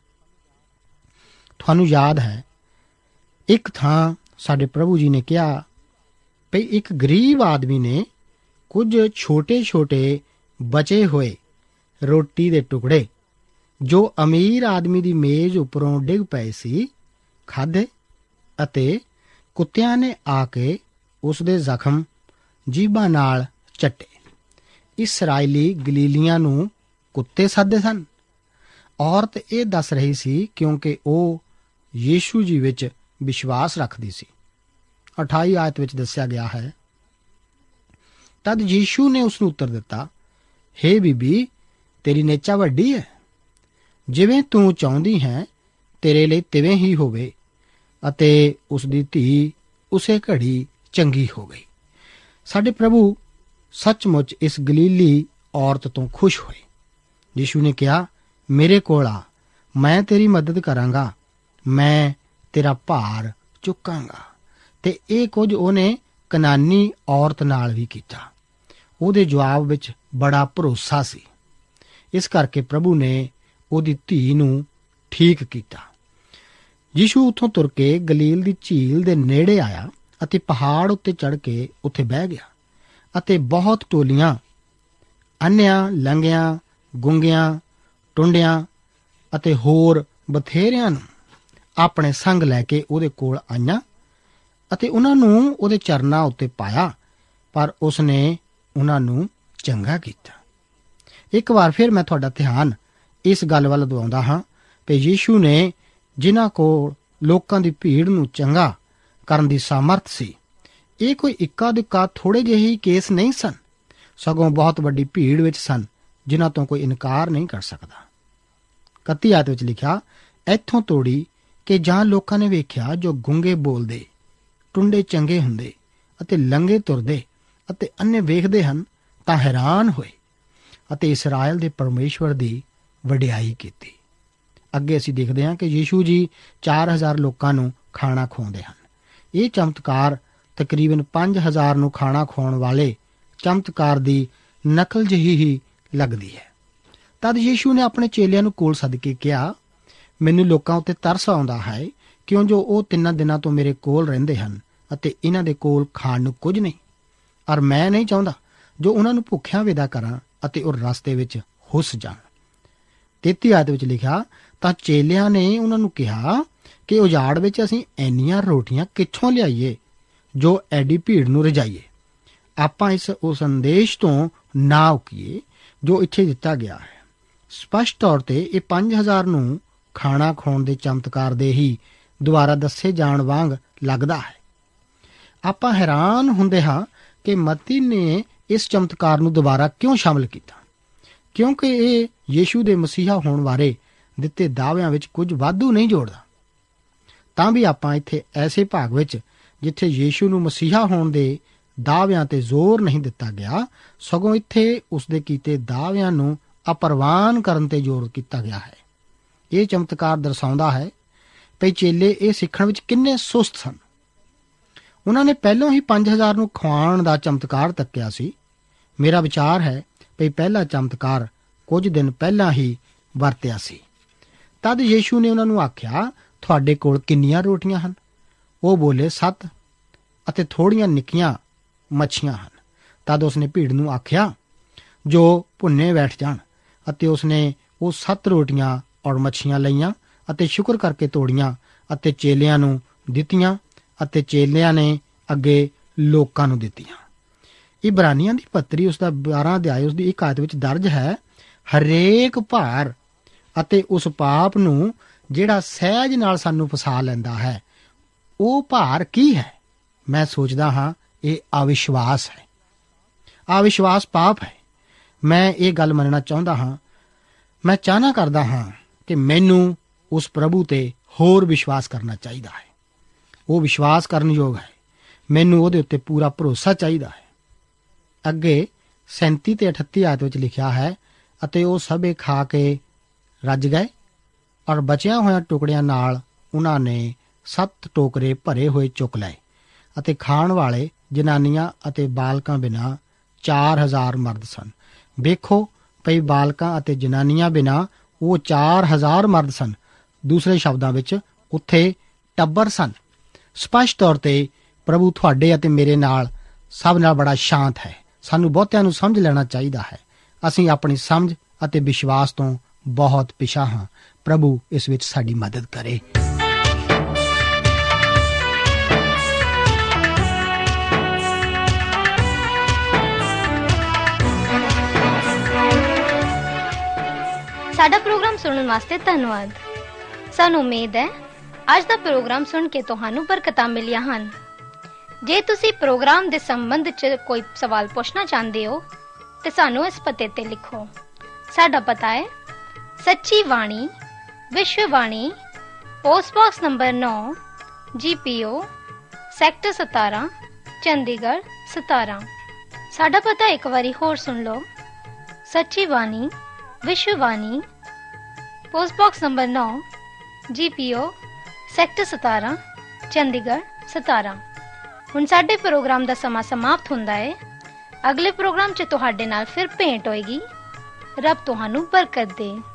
ਤੁਹਾਨੂੰ ਯਾਦ ਹੈ, ਇੱਕ ਥਾਂ ਸਾਡੇ ਪ੍ਰਭੂ ਜੀ ਨੇ ਕਿਹਾ ਭਈ ਇੱਕ ਗਰੀਬ ਆਦਮੀ ਨੇ ਕੁਝ ਛੋਟੇ ਛੋਟੇ ਬਚੇ ਹੋਏ ਰੋਟੀ ਦੇ ਟੁਕੜੇ ਜੋ ਅਮੀਰ ਆਦਮੀ ਦੀ ਮੇਜ਼ ਉੱਪਰੋਂ ਡਿੱਗ ਪਏ ਸੀ ਖਾਧੇ, ਅਤੇ ਕੁੱਤਿਆਂ ਨੇ ਆ ਕੇ ਉਸ ਦੇ ਜ਼ਖਮ ਜੀਭਾਂ ਨਾਲ ਚੱਟੇ। ਇਸਰਾਇਲੀ ਗਲੀਲੀਆਂ ਨੂੰ ਕੁੱਤੇ ਸੱਦਦੇ ਸਨ। ਔਰਤ ਇਹ ਦੱਸ ਰਹੀ ਸੀ ਕਿਉਂਕਿ ਉਹ ਯੀਸ਼ੂ ਜੀ ਵਿੱਚ ਵਿਸ਼ਵਾਸ ਰੱਖਦੀ ਸੀ। ਅਠਾਈ ਆਇਤ ਵਿੱਚ ਦੱਸਿਆ ਗਿਆ ਹੈ, ਤਦ ਯੀਸ਼ੂ ਨੇ ਉਸ ਨੂੰ ਉੱਤਰ ਦਿੱਤਾ, ਹੇ ਬੀਬੀ, ਤੇਰੀ ਨੇਚਾ ਵੱਡੀ ਹੈ, ਜਿਵੇਂ ਤੂੰ ਚਾਹੁੰਦੀ ਹੈ ਤੇਰੇ ਲਈ ਤਿਵੇਂ ਹੀ ਹੋਵੇ। ਅਤੇ ਉਸ ਦੀ ਧੀ ਉਸੇ ਘੜੀ ਚੰਗੀ ਹੋ ਗਈ। ਸਾਡੇ ਪ੍ਰਭੂ ਸੱਚਮੁੱਚ ਇਸ ਗਲੀਲੀ ਔਰਤ ਤੋਂ ਖੁਸ਼ ਹੋਏ। ਯੀਸ਼ੂ ਨੇ ਕਿਹਾ, ਮੇਰੇ ਕੋਲ ਆ, ਮੈਂ ਤੇਰੀ ਮਦਦ ਕਰਾਂਗਾ, ਮੈਂ ਤੇਰਾ ਭਾਰ ਚੁੱਕਾਂਗਾ। ਤੇ ਇਹ ਕੁਝ ਉਹਨੇ ਕਨਾਨੀ ਔਰਤ ਨਾਲ ਵੀ ਕੀਤਾ। ਉਹਦੇ ਜਵਾਬ ਵਿੱਚ ਬੜਾ ਭਰੋਸਾ ਸੀ। ਇਸ ਕਰਕੇ ਪ੍ਰਭੂ ਨੇ ਉਹਦੀ ਧੀ ਨੂੰ ਠੀਕ ਕੀਤਾ। ਯੀਸ਼ੂ ਉੱਥੋਂ ਤੁਰ ਕੇ ਗਲੀਲ ਦੀ ਝੀਲ ਦੇ ਨੇੜੇ ਆਇਆ ਅਤੇ ਪਹਾੜ ਉੱਤੇ ਚੜ੍ਹ ਕੇ ਉੱਥੇ ਬਹਿ ਗਿਆ। ਅਤੇ ਬਹੁਤ ਟੋਲੀਆਂ ਅੰਨ੍ਹਿਆਂ, ਲੰਗਿਆਂ, ਗੁੰਗਿਆਂ, ਟੁੰਡਿਆਂ ਅਤੇ ਹੋਰ ਬਥੇਰਿਆਂ ਨੂੰ ਆਪਣੇ ਸੰਗ ਲੈ ਕੇ ਉਹਦੇ ਕੋਲ ਆਈਆਂ ਅਤੇ ਉਹਨਾਂ ਨੂੰ ਉਹਦੇ ਚਰਨਾਂ ਉੱਤੇ ਪਾਇਆ, ਪਰ ਉਸਨੇ ਉਹਨਾਂ ਨੂੰ ਚੰਗਾ ਕੀਤਾ। ਇੱਕ ਵਾਰ ਫਿਰ ਮੈਂ ਤੁਹਾਡਾ ਧਿਆਨ ਇਸ ਗੱਲ ਵੱਲ ਦਿਵਾਉਂਦਾ ਹਾਂ ਕਿ ਯੀਸ਼ੂ ਨੇ ਜਿਨ੍ਹਾਂ ਕੋਲ ਲੋਕਾਂ ਦੀ ਭੀੜ ਨੂੰ ਚੰਗਾ ਕਰਨ ਦੀ ਸਾਮਰਥ ਸੀ, ਇਹ ਕੋਈ ਇੱਕਾ ਦੁੱਕਾ ਥੋੜੇ ਜਿਹੇ ਹੀ ਕੇਸ ਨਹੀਂ ਸਨ, ਸਗੋਂ ਬਹੁਤ ਵੱਡੀ ਭੀੜ ਵਿੱਚ ਸਨ ਜਿਨ੍ਹਾਂ ਤੋਂ ਕੋਈ ਇਨਕਾਰ ਨਹੀਂ ਕਰ ਸਕਦਾ। ਇਕੱਤੀ ਆਇਤ ਵਿੱਚ ਲਿਖਿਆ, ਇੱਥੋਂ ਤੋੜੀ ਕਿ ਜਾਂ ਲੋਕਾਂ ਨੇ ਵੇਖਿਆ ਜੋ ਗੁੰਗੇ ਬੋਲਦੇ, ਟੁੰਡੇ ਚੰਗੇ ਹੁੰਦੇ ਅਤੇ ਲੰਗੇ ਤੁਰਦੇ ਅਤੇ ਅੰਨੇ ਵੇਖਦੇ ਹਨ, ਤਾਂ ਹੈਰਾਨ ਹੋਏ ਅਤੇ ਇਸਰਾਇਲ ਦੇ ਪਰਮੇਸ਼ਵਰ ਦੀ ਵਡਿਆਈ ਕੀਤੀ। ਅੱਗੇ ਅਸੀਂ ਦੇਖਦੇ ਹਾਂ ਕਿ ਯੀਸ਼ੂ ਜੀ ਚਾਰ ਹਜ਼ਾਰ ਲੋਕਾਂ ਨੂੰ ਖਾਣਾ ਖਵਾਉਂਦੇ ਹਨ। ਇਹ ਚਮਤਕਾਰ ਤਕਰੀਬਨ ਪੰਜ ਹਜ਼ਾਰ ਨੂੰ ਖਾਣਾ ਖਵਾਉਣ ਵਾਲੇ ਚਮਤਕਾਰ ਦੀ ਨਕਲ ਜਿਹੀ ਹੀ ਲੱਗਦੀ ਹੈ। ਤਦ ਯੀਸ਼ੂ ਨੇ ਆਪਣੇ ਚੇਲਿਆਂ ਨੂੰ ਕੋਲ ਸੱਦ ਕੇ ਕਿਹਾ, ਮੈਨੂੰ ਲੋਕਾਂ ਉੱਤੇ ਤਰਸ ਆਉਂਦਾ ਹੈ, ਕਿਉਂ ਜੋ ਉਹ ਤਿੰਨਾਂ ਦਿਨਾਂ ਤੋਂ ਮੇਰੇ ਕੋਲ ਰਹਿੰਦੇ ਹਨ ਅਤੇ ਇਹਨਾਂ ਦੇ ਕੋਲ ਖਾਣ ਨੂੰ ਕੁਝ ਨਹੀਂ, ਔਰ ਮੈਂ ਨਹੀਂ ਚਾਹੁੰਦਾ ਜੋ ਉਹਨਾਂ ਨੂੰ ਭੁੱਖਿਆਂ ਵਿਦਾ ਕਰਾਂ ਅਤੇ ਉਹ ਰਸਤੇ ਵਿੱਚ ਹੁੱਸ ਜਾਣ। ਤੇਤੀ ਆਇਤ ਵਿੱਚ ਲਿਖਿਆ, ਤਾਂ ਚੇਲਿਆਂ ਨੇ ਉਹਨਾਂ ਨੂੰ ਕਿਹਾ, ਕਿ ਉਜਾੜ ਵਿੱਚ ਅਸੀਂ ਇੰਨੀਆਂ ਰੋਟੀਆਂ ਕਿੱਥੋਂ ਲਿਆਈਏ ਜੋ ਐਡੀ ਭੀੜ ਨੂੰ ਰਜਾਈਏ। ਆਪਾਂ ਇਸ ਉਹ ਸੰਦੇਸ਼ ਤੋਂ ਨਾ ਉਕੀਏ ਜੋ ਇੱਥੇ ਦਿੱਤਾ ਗਿਆ ਹੈ। ਸਪਸ਼ਟ ਤੌਰ ਤੇ ਇਹ ਪੰਜ ਹਜ਼ਾਰ ਨੂੰ ਖਾਣਾ ਖਾਣ ਦੇ ਚਮਤਕਾਰ ਦੇ ਹੀ ਦੁਬਾਰਾ ਦੱਸੇ ਜਾਣ ਵਾਂਗ ਲੱਗਦਾ ਹੈ। ਆਪਾਂ ਹੈਰਾਨ ਹੁੰਦੇ ਹਾਂ ਕਿ ਮਤੀ ਨੇ ਇਸ ਚਮਤਕਾਰ ਨੂੰ ਦੁਬਾਰਾ ਕਿਉਂ ਸ਼ਾਮਲ ਕੀਤਾ, ਕਿਉਂਕਿ ਇਹ ਯੀਸ਼ੂ ਦੇ ਮਸੀਹਾ ਹੋਣ ਬਾਰੇ ਦਿੱਤੇ ਦਾਅਵਿਆਂ ਵਿੱਚ ਕੁਝ ਵਾਧੂ ਨਹੀਂ ਜੋੜਦਾ। ਤਾਂ ਵੀ ਆਪਾਂ ਇੱਥੇ ਐਸੇ ਭਾਗ ਵਿੱਚ ਜਿੱਥੇ ਯੀਸ਼ੂ ਨੂੰ ਮਸੀਹਾ ਹੋਣ ਦੇ ਦਾਅਵਿਆਂ ਤੇ ਜ਼ੋਰ ਨਹੀਂ ਦਿੱਤਾ ਗਿਆ, ਸਗੋਂ ਇੱਥੇ ਉਸਦੇ ਕੀਤੇ ਦਾਅਵਿਆਂ ਨੂੰ ਅਪਰਵਾਨ ਕਰਨ ਤੇ ਜ਼ੋਰ ਕੀਤਾ ਗਿਆ ਹੈ। ਇਹ ਚਮਤਕਾਰ ਦਰਸਾਉਂਦਾ ਹੈ ਕਿ ਚੇਲੇ ਇਹ ਸਿੱਖਣ ਵਿੱਚ ਕਿੰਨੇ ਸੁਸਤ ਸਨ। ਉਹਨਾਂ ਨੇ ਪਹਿਲਾਂ ਹੀ ਪੰਜ ਹਜ਼ਾਰ ਨੂੰ ਖਵਾਉਣ ਦਾ ਚਮਤਕਾਰ ਤੱਕਿਆ ਸੀ। ਮੇਰਾ ਵਿਚਾਰ ਹੈ ਕਿ ਪਹਿਲਾ ਚਮਤਕਾਰ ਕੁਝ ਦਿਨ ਪਹਿਲਾਂ ਹੀ ਵਰਤਿਆ ਸੀ। ਤਦ ਯੀਸ਼ੂ ਨੇ ਉਹਨਾਂ ਨੂੰ ਆਖਿਆ, ਤੁਹਾਡੇ ਕੋਲ ਕਿੰਨੀਆਂ ਰੋਟੀਆਂ ਹਨ? ਉਹ ਬੋਲੇ, ਸੱਤ, ਅਤੇ ਥੋੜੀਆਂ ਨਿੱਕੀਆਂ ਮੱਛੀਆਂ ਹਨ। ਤਦ ਉਸਨੇ ਭੀੜ ਨੂੰ ਆਖਿਆ ਜੋ ਭੁੰਨੇ ਬੈਠ ਜਾਣ, ਅਤੇ ਉਸਨੇ ਉਹ ਸੱਤ ਰੋਟੀਆਂ ਔਰ ਮੱਛੀਆਂ ਲਈਆਂ ਅਤੇ ਸ਼ੁਕਰ ਕਰਕੇ ਤੋੜੀਆਂ ਅਤੇ ਚੇਲਿਆਂ ਨੂੰ ਦਿੱਤੀਆਂ, ਅਤੇ ਚੇਲਿਆਂ ਨੇ ਅੱਗੇ ਲੋਕਾਂ ਨੂੰ ਦਿੱਤੀਆਂ। ਇਬਰਾਨੀਆਂ ਦੀ ਪੱਤਰੀ ਉਸਦਾ ਬਾਰਾਂ ਅਧਿਆਇ ਉਸਦੀ ਇੱਕ ਆਇਤ ਵਿੱਚ ਦਰਜ ਹੈ, ਹਰੇਕ ਭਾਰ ਅਤੇ ਉਸ ਪਾਪ ਨੂੰ ਜਿਹੜਾ ਸਹਿਜ ਨਾਲ ਸਾਨੂੰ ਫਸਾ ਲੈਂਦਾ ਹੈ। ਉਹ ਭਾਰ ਕੀ ਹੈ? ਮੈਂ ਸੋਚਦਾ ਹਾਂ ਇਹ ਅਵਿਸ਼ਵਾਸ ਹੈ। ਅਵਿਸ਼ਵਾਸ ਪਾਪ ਹੈ। ਮੈਂ ਇਹ ਗੱਲ ਮੰਨਣਾ ਚਾਹੁੰਦਾ ਹਾਂ। ਮੈਂ ਚਾਹਨਾ ਕਰਦਾ ਹਾਂ ਕਿ ਮੈਨੂੰ ਉਸ ਪ੍ਰਭੂ ਤੇ ਹੋਰ ਵਿਸ਼ਵਾਸ ਕਰਨਾ ਚਾਹੀਦਾ ਹੈ। ਉਹ ਵਿਸ਼ਵਾਸ ਕਰਨ ਯੋਗ ਹੈ। ਮੈਨੂੰ ਉਹਦੇ ਉੱਤੇ ਪੂਰਾ ਭਰੋਸਾ ਚਾਹੀਦਾ ਹੈ। ਅੱਗੇ ਸੈਂਤੀ ਤੇ ਅਠੱਤੀ ਆਇਤ ਵਿੱਚ ਲਿਖਿਆ ਹੈ, ਅਤੇ ਉਹ ਸਭੇ ਖਾ ਕੇ ਰੱਜ ਗਏ, ਔਰ ਬਚਿਆ ਹੋਇਆਂ ਟੁਕੜਿਆਂ ਨਾਲ ਉਹਨਾਂ ਨੇ ਸੱਤ ਟੋਕਰੇ ਭਰੇ ਹੋਏ ਚੁੱਕ ਲਏ, ਅਤੇ ਖਾਣ ਵਾਲੇ ਜਨਾਨੀਆਂ ਅਤੇ ਬਾਲਕਾਂ ਬਿਨਾਂ ਚਾਰ ਹਜ਼ਾਰ ਮਰਦ ਸਨ। ਵੇਖੋ ਪਈ ਬਾਲਕਾਂ ਅਤੇ ਜਨਾਨੀਆਂ ਬਿਨਾਂ ਉਹ ਚਾਰ ਹਜ਼ਾਰ ਮਰਦ ਸਨ। ਦੂਸਰੇ ਸ਼ਬਦਾਂ ਵਿੱਚ ਉੱਥੇ ਟੱਬਰ ਸਨ। ਸਪਸ਼ਟ ਤੌਰ ਤੇ ਪ੍ਰਭੂ ਤੁਹਾਡੇ ਅਤੇ ਮੇਰੇ ਨਾਲ ਸਭ ਨਾਲ ਬੜਾ ਸ਼ਾਂਤ ਹੈ। ਸਾਨੂੰ ਬਹੁਤਿਆਂ ਨੂੰ ਸਮਝ ਲੈਣਾ ਚਾਹੀਦਾ ਹੈ। ਅਸੀਂ ਆਪਣੀ ਸਮਝ ਅਤੇ ਵਿਸ਼ਵਾਸ ਤੋਂ ਬਹੁਤ ਪਿਛਾਂ ਹਾਂ। ਪ੍ਰਭੂ ਇਸ ਵਿੱਚ ਸਾਡੀ ਮਦਦ ਕਰੇ। ਸਾਡਾ ਪ੍ਰੋਗਰਾਮ ਸੁਣਨ ਵਾਸਤੇ ਧੰਨਵਾਦ। ਸਾਨੂੰ ਉਮੀਦ ਹੈ ਅੱਜ ਦਾ ਪ੍ਰੋਗਰਾਮ ਸੁਣ ਕੇ ਤੁਹਾਨੂੰ ਬਰਕਤਾਂ ਮਿਲੀਆਂ ਹਨ। ਜੇ ਤੁਸੀਂ ਪ੍ਰੋਗਰਾਮ ਦੇ ਸੰਬੰਧ 'ਚ ਕੋਈ ਸਵਾਲ ਪੁੱਛਣਾ ਚਾਹੁੰਦੇ ਹੋ ਤੇ ਸਾਨੂੰ ਇਸ ਪਤੇ ਤੇ ਲਿਖੋ। ਸਾਡਾ ਪਤਾ ਹੈ ਸੱਚੀ ਬਾਣੀ, ਵਿਸ਼ਵ ਬਾਣੀ, ਪੋਸਟ ਬਾਕਸ ਨੰਬਰ ਨੌ, ਜੀ ਪੀ ਓ, ਸੈਕਟਰ ਸਤਾਰਾਂ, ਚੰਡੀਗੜ੍ਹ ਸਤਾਰਾਂ। ਸਾਡਾ ਪਤਾ ਇੱਕ ਵਾਰੀ ਹੋਰ ਸੁਣ ਲਓ। ਸੱਚੀ ਬਾਣੀ, ਵਿਸ਼ਵ ਬਾਣੀ, ਪੋਸਟ ਬਾਕਸ ਨੰਬਰ ਨੌ, ਜੀ ਪੀ ਓ, ਸੈਕਟਰ ਸਤਾਰਾਂ, ਚੰਡੀਗੜ੍ਹ ਸਤਾਰਾਂ। ਹੁਣ ਸਾਡੇ ਪ੍ਰੋਗਰਾਮ ਦਾ ਸਮਾਂ ਸਮਾਪਤ ਹੁੰਦਾ ਹੈ। ਅਗਲੇ ਪ੍ਰੋਗਰਾਮ 'ਚ ਤੁਹਾਡੇ ਨਾਲ ਫਿਰ ਭੇਂਟ ਹੋਏਗੀ। ਰੱਬ ਤੁਹਾਨੂੰ ਬਰਕਤ ਦੇ।